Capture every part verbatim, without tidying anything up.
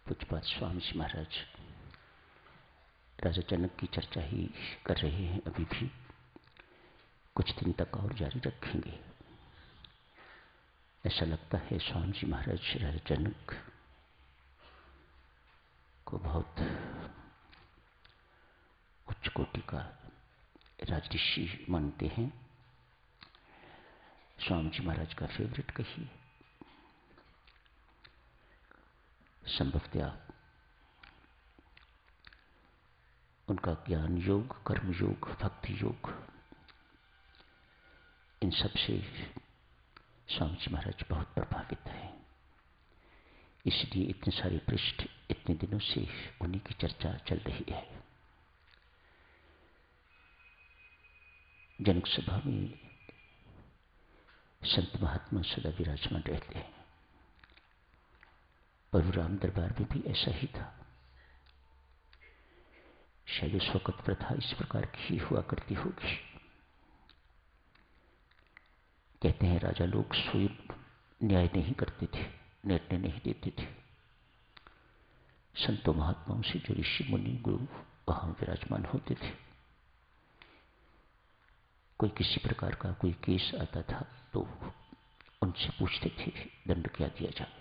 पूज्यपाद स्वामी जी महाराज राजा जनक की चर्चा ही कर रहे हैं। अभी भी कुछ दिन तक और जारी रखेंगे। ऐसा लगता है स्वामी जी महाराज राजा जनक को बहुत उच्च कोटि का राजऋषि मानते हैं। स्वामी जी महाराज का फेवरेट कहिए। संभवतः उनका ज्ञान योग, कर्म योग, भक्ति योग, इन सब से स्वामी जी महाराज बहुत प्रभावित हैं। इसलिए इतने सारे पृष्ठ इतने दिनों से उन्हीं की चर्चा चल रही है। जनक सभा में संत महात्मा सदा विराजमान रहते हैं। परशुराम दरबार में भी ऐसा ही था। शायद उस वक्त प्रथा इस प्रकार की हुआ करती होगी। कहते हैं राजा लोग स्वयं न्याय नहीं करते थे, निर्णय नहीं देते थे। संतों महात्माओं से जो ऋषि मुनि गुरु वहां विराजमान होते थे, कोई किसी प्रकार का कोई केस आता था तो उनसे पूछते थे दंड क्या दिया जाए।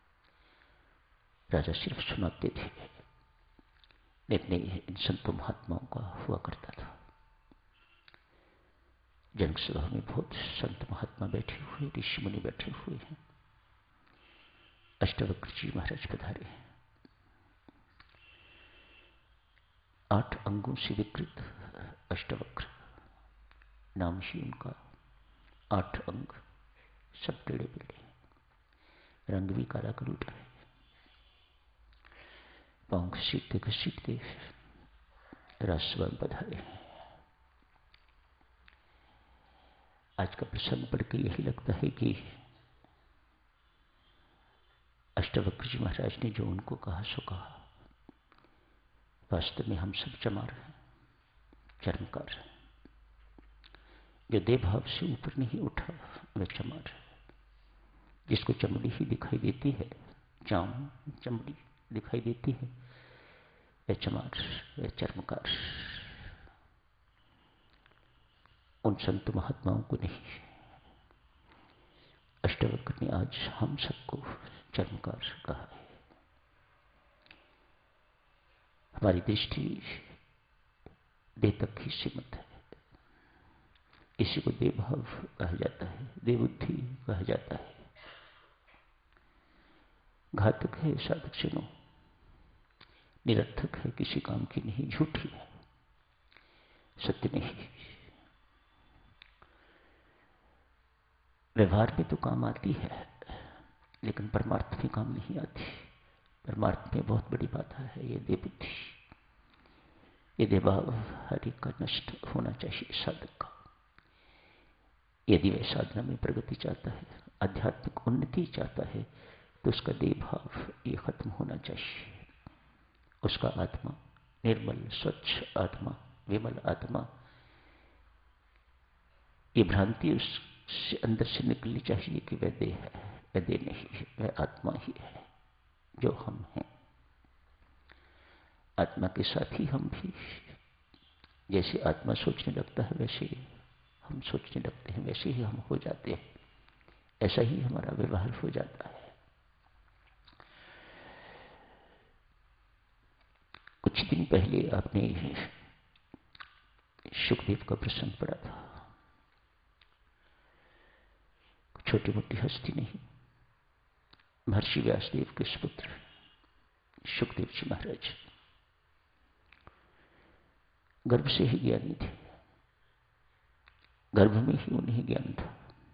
राजा सिर्फ सुनाते थे। निर्णय इन संतों महात्माओं का हुआ करता था। जनक सभा में बहुत संत महात्मा बैठे हुए, ऋषि मुनि बैठे हुए हैं। अष्टावक्र जी महाराज पधारे हैं। आठ अंगों से विकृत अष्टावक्र नाम ही उनका। आठ अंग सब टेढ़े पेढ़े, रंग भी काला कलूटा है। पांव घसीटते घसीटते राजसभा में पधारे हैं। आज का प्रसंग पढ़ के यही लगता है कि अष्टावक्र जी महाराज ने जो उनको कहा सो कहा। वास्तव में हम सब चमार हैं, चर्मकार हैं। जो देह भाव से ऊपर नहीं उठा वह चमार है। जिसको चमड़ी ही दिखाई देती है, चाम चमड़ी दिखाई देती है, वह चमार, वह चर्मकार। उन संत महात्माओं को नहीं। अष्टावक्र ने आज हम सबको चर्मकार कहा है। हमारी दृष्टि देह तक ही सीमित है। इसी को देवभाव कहा जाता है, देवबुद्धि कहा जाता है। घातक है साधक सुनो, निरर्थक है, किसी काम की नहीं, झूठी है, सत्य नहीं। व्यवहार में तो काम आती है लेकिन परमार्थ में काम नहीं आती। परमार्थ में बहुत बड़ी बाधा है ये देवबुद्धि। ये देवभाव हर एक का नष्ट होना चाहिए साधक का। यदि वह साधना में प्रगति चाहता है, आध्यात्मिक उन्नति चाहता है, तो उसका देवभाव ये खत्म होना चाहिए। उसका आत्मा निर्मल स्वच्छ आत्मा, विमल आत्मा, ये भ्रांति उससे अंदर से निकलनी चाहिए कि वह देह है। वह देह नहीं है, वह आत्मा ही है जो हम हैं। आत्मा के साथ ही हम भी, जैसे आत्मा सोचने लगता है वैसे ही हम सोचने लगते हैं, वैसे ही हम हो जाते हैं। ऐसा ही हमारा व्यवहार हो जाता है। कुछ दिन पहले आपने सुखदेव का प्रसंग पढ़ा था। छोटी मोटी हस्ती नहीं, महर्षि व्यासदेव के सुपुत्र सुखदेव जी महाराज गर्भ से ही ज्ञानी थे। गर्भ में ही उन्हें ज्ञान था।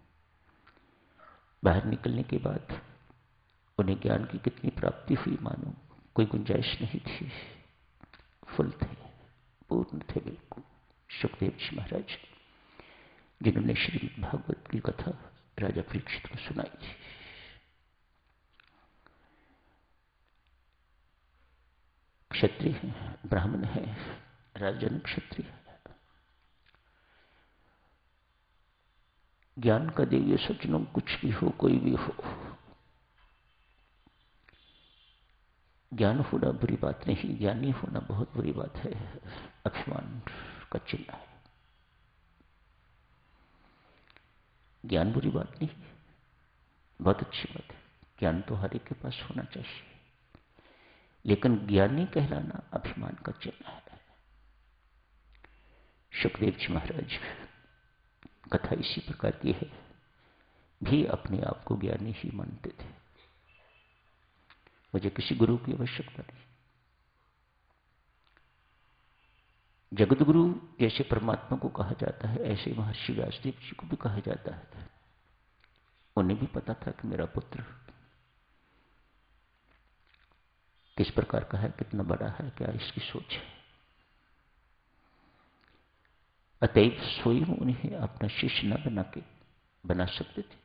बाहर निकलने के बाद उन्हें ज्ञान की कितनी प्राप्ति हुई मानो कोई गुंजाइश नहीं थी। फुल थे, पूर्ण थे बिल्कुल सुखदेव जी महाराज, जिन्होंने श्री भागवत की कथा राजा परीक्षित को सुनाई थी। क्षत्रिय है, ब्राह्मण है, राजन क्षत्रिय है। ज्ञान का देवीय सज्जनों, कुछ भी हो, कोई भी हो, ज्ञान होना बुरी बात नहीं, ज्ञानी होना बहुत बुरी बात है, अभिमान का चिन्ह है। ज्ञान बुरी बात नहीं, बहुत अच्छी बात है, ज्ञान तो हर एक के पास होना चाहिए, लेकिन ज्ञानी कहलाना अभिमान का चिन्ह है। सुखदेव जी महाराज, कथा इसी प्रकार की है, भी अपने आप को ज्ञानी ही मानते थे। मुझे किसी गुरु की आवश्यकता नहीं। जगत गुरु जैसे परमात्मा को कहा जाता है, ऐसे महर्षि व्यासदेव जी को भी कहा जाता है। उन्हें भी पता था कि मेरा पुत्र किस प्रकार का है, कितना बड़ा है, क्या इसकी सोच है। अतएव स्वयं उन्हें अपना शिष्य न बना के बना सकते थे,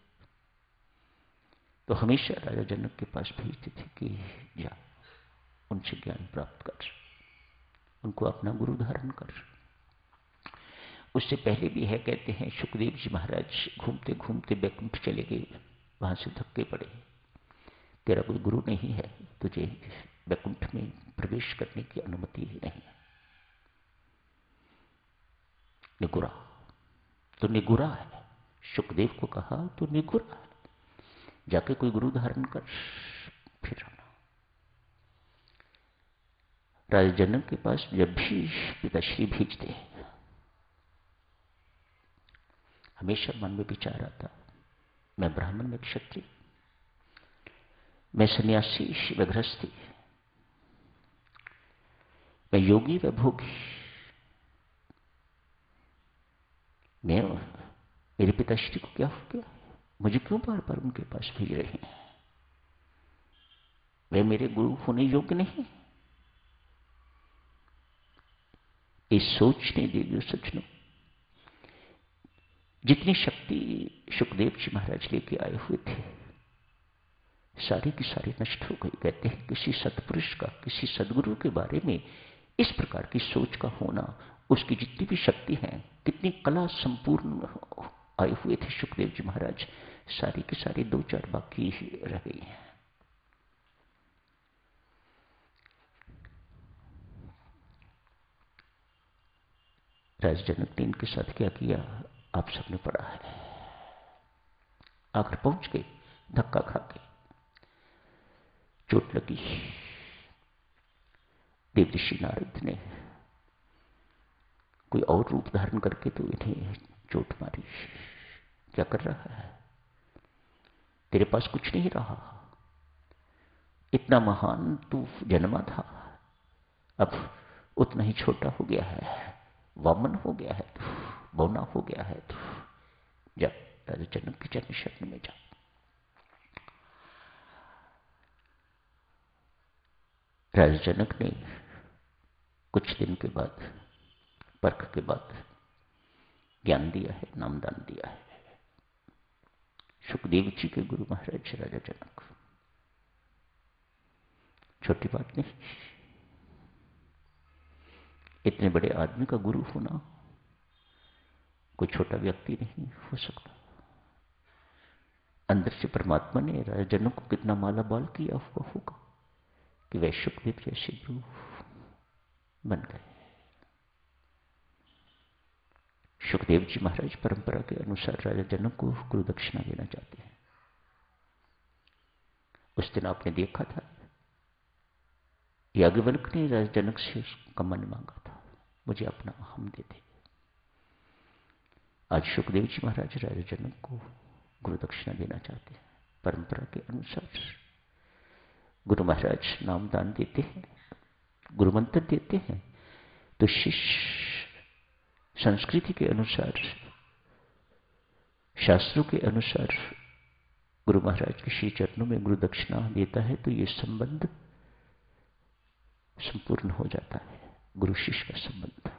तो हमेशा राजा जनक के पास भेजते थे कि जा उनसे ज्ञान प्राप्त कर, उनको अपना गुरु धारण कर। उससे पहले भी है, कहते हैं सुखदेव जी महाराज घूमते घूमते बैकुंठ चले गए, वहां से धक्के पड़े, तेरा कोई गुरु नहीं है, तुझे बैकुंठ में प्रवेश करने की अनुमति ही नहीं। निगुरा तो निगुरा है, सुखदेव को कहा तो निगुरा है, जाके कोई गुरु धारण कर फिर आना। राजा जनक के पास जब भी पिताश्री भेजते हमेशा मन में विचार आता, मैं ब्राह्मण में क्षत्रिय, मैं सन्यासी व गृहस्थी, मैं योगी व भोगी, मैं मेरे पिताश्री को क्या हो गया, मुझे क्यों बार बार उनके पास भेज रहे हैं, वे मेरे गुरु होने योग्य नहीं। इस सोचने देगी सज्जनों, जितनी शक्ति सुखदेव जी महाराज लेके आए हुए थे सारी की सारी नष्ट हो गई। कहते हैं किसी सत्पुरुष का, किसी सदगुरु के बारे में इस प्रकार की सोच का होना, उसकी जितनी भी शक्ति है, कितनी कला संपूर्ण आए हुए थे सुखदेव जी महाराज, सारी की सारी दो चार बाकी रह गई हैं। राजा जनक ने इनके साथ क्या किया आप सबने पढ़ा है। आखिर पहुंच गए, धक्का खा के, चोट लगी। देवऋषि नारद ने कोई और रूप धारण करके तो इन्हें चोट मारी। क्या कर रहा है, तेरे पास कुछ नहीं रहा, इतना महान तू जन्मा था, अब उतना ही छोटा हो गया है, वामन हो गया है तू, बौना हो गया है तू, जब राजा जनक के चरण शरण में जा। राजा जनक ने कुछ दिन के बाद, परख के बाद ज्ञान दिया है, नामदान दिया है। सुखदेव जी के गुरु महाराज राजा जनक, छोटी बात नहीं। इतने बड़े आदमी का गुरु होना कोई छोटा व्यक्ति नहीं हो सकता। अंदर से परमात्मा ने राजा जनक को कितना माला बाल किया हुआ होगा कि वह सुखदेव जैसे गुरु बन गए। सुखदेव जी महाराज परंपरा के अनुसार राजा जनक को गुरु दक्षिणा देना चाहते हैं। उस दिन आपने देखा था याज्ञवल्क्य ने राजा जनक से उसका मन मांगा था, मुझे अपना अहम दे दे। आज सुखदेव जी महाराज राजा जनक को गुरु दक्षिणा देना चाहते हैं। परंपरा के अनुसार गुरु महाराज नामदान देते हैं, गुरु मंत्र देते हैं, तो शिष्य संस्कृति के अनुसार, शास्त्रों के अनुसार गुरु महाराज के श्री चरणों में गुरु दक्षिणा देता है, तो ये संबंध संपूर्ण हो जाता है। गुरु शिष्य का संबंध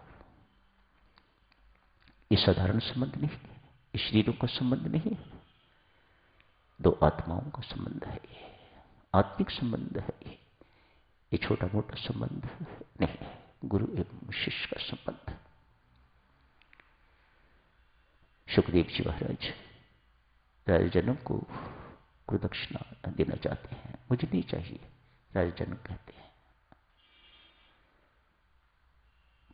ये साधारण संबंध नहीं है, ये शरीरों का संबंध नहीं है, दो आत्माओं का संबंध है, ये आत्मिक संबंध है, ये ये छोटा मोटा संबंध नहीं है, गुरु एवं शिष्य का संबंध। सुखदेव जी महाराज राजा जनक को गुरु दक्षिणा देना चाहते हैं। मुझे नहीं चाहिए, राजा जनक कहते हैं।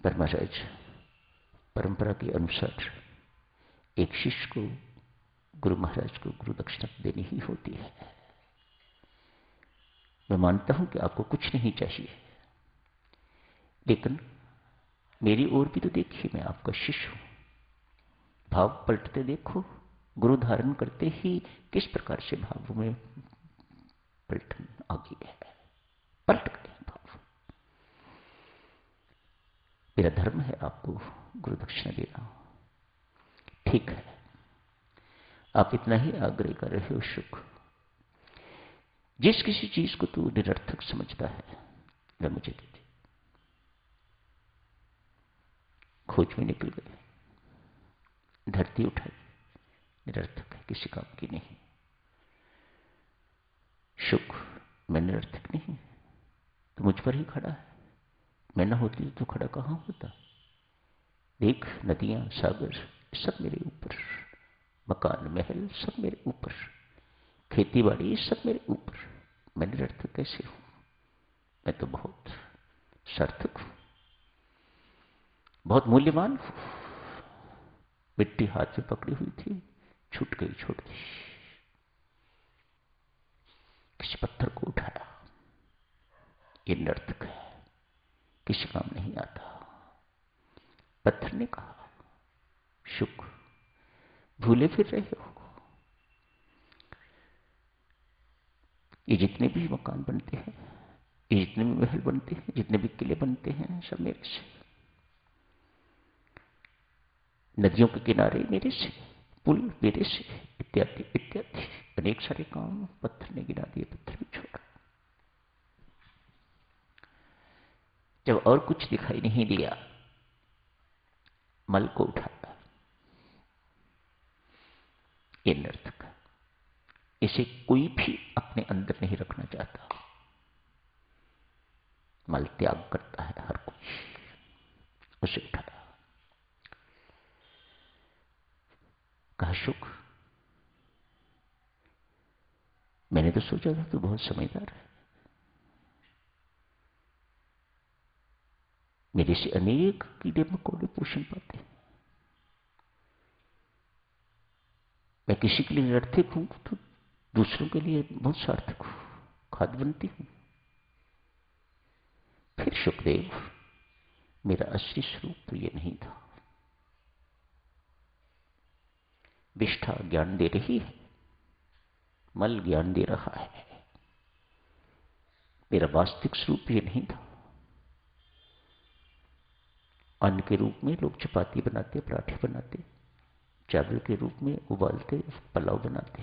पर महाराज परंपरा के अनुसार एक शिष्य को गुरु महाराज को गुरु दक्षिणा देनी ही होती है। मैं मानता हूं कि आपको कुछ नहीं चाहिए, लेकिन मेरी ओर भी तो देखिए, मैं आपका शिष्य हूं। भाव पलटते देखो, गुरु धारण करते ही किस प्रकार से भावों में पलटन आ गई है, पलट गए भाव। मेरा धर्म है आपको गुरु दक्षिणा देना, ठीक है। आप इतना ही आग्रह कर रहे हो शुक। जिस किसी चीज को तू निरर्थक समझता है वह मुझे दे दे। खोज में निकल गए, धरती उठाई, निरर्थक है, किसी काम की नहीं। शुक, मैं निरर्थक नहीं, तो मुझ पर ही खड़ा है। मैं ना होती तो खड़ा कहां होता। देख, नदियां, सागर सब मेरे ऊपर, मकान महल सब मेरे ऊपर, खेती बाड़ी सब मेरे ऊपर। मैं निरर्थक कैसे हूं? मैं तो बहुत सार्थक हूं, बहुत मूल्यवान हूं। मिट्टी हाथ में पकड़ी हुई थी, छूट गई, छोड़ दी। किसी पत्थर को उठाया, ये निरर्थक है, किसी काम नहीं आता। पत्थर ने कहा, शुक, भूले फिर रहे हो। ये जितने भी मकान बनते हैं, ये जितने भी महल बनते हैं, जितने भी किले बनते हैं, सब मेरे से। नदियों के किनारे मेरे से, पुल मेरे से, इत्यादि इत्यादि अनेक सारे काम पत्थर ने गिरा दिए, पत्थर भी छोड़ा। जब और कुछ दिखाई नहीं दिया, मल को उठाया। ये निरर्थक है, इसे कोई भी अपने अंदर नहीं रखना चाहता। मल त्याग करता है हर कोई। उसे उठाया, कहा, शुक, मैंने तो सोचा था तू बहुत समझदार है, मेरे से अनेक कीड़े मकोड़े पोषण पाते हैं। मैं किसी के लिए निरर्थक हूं तो दूसरों के लिए बहुत सार्थक हूं, खाद बनती हूं। फिर शुकदेव, मेरा असली स्वरूप तो ये नहीं था। विष्ठा ज्ञान दे रही है, मल ज्ञान दे रहा है। मेरा वास्तविक स्वरूप ये नहीं था। अन्न के रूप में लोग चपाती बनाते, पराठे बनाते, चावल के रूप में उबालते, पुलाव बनाते,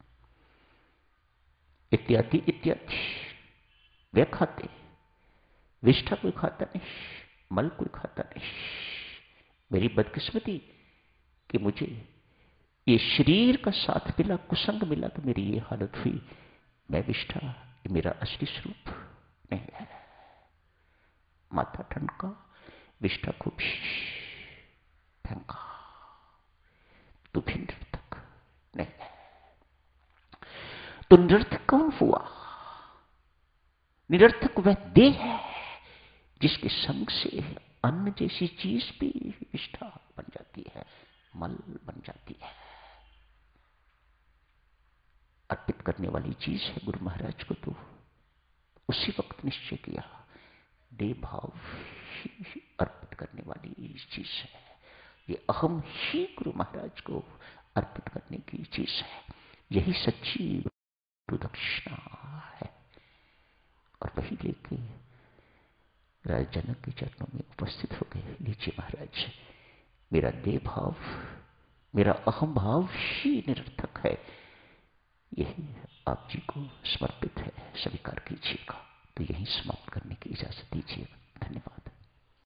इत्यादि इत्यादि। वे खाते, विष्ठा कोई खाता नहीं, मल कोई खाता नहीं। मेरी बदकिस्मती कि मुझे ये शरीर का साथ मिला, कुसंग मिला, तो मेरी ये हालत हुई। मैं विष्ठा, ये मेरा असली स्वरूप नहीं है। माथा ठनका, विष्ठा को भी फेंका, तू भी निरर्थक नहीं है। तो निरर्थक कौन हुआ? निरर्थक वह देह है जिसके संग से अन्न जैसी चीज भी विष्ठा बन जाती है, मल बन जाती है। अर्पित करने वाली चीज है गुरु महाराज को। तो उसी वक्त निश्चय किया, देह भाव ही अर्पित करने वाली चीज है। ये अहम ही गुरु महाराज को अर्पित करने की चीज है। यही सच्ची गुरु दक्षिणा है। और वही लेके राजा जनक के चरणों में उपस्थित हो गए। लीजिए महाराज, मेरा देह भाव, मेरा अहम भाव ही निरर्थक है, यही आप जी को समर्पित है, स्वीकार कीजिएगा। तो यही समाप्त करने की इजाजत दीजिए। धन्यवाद।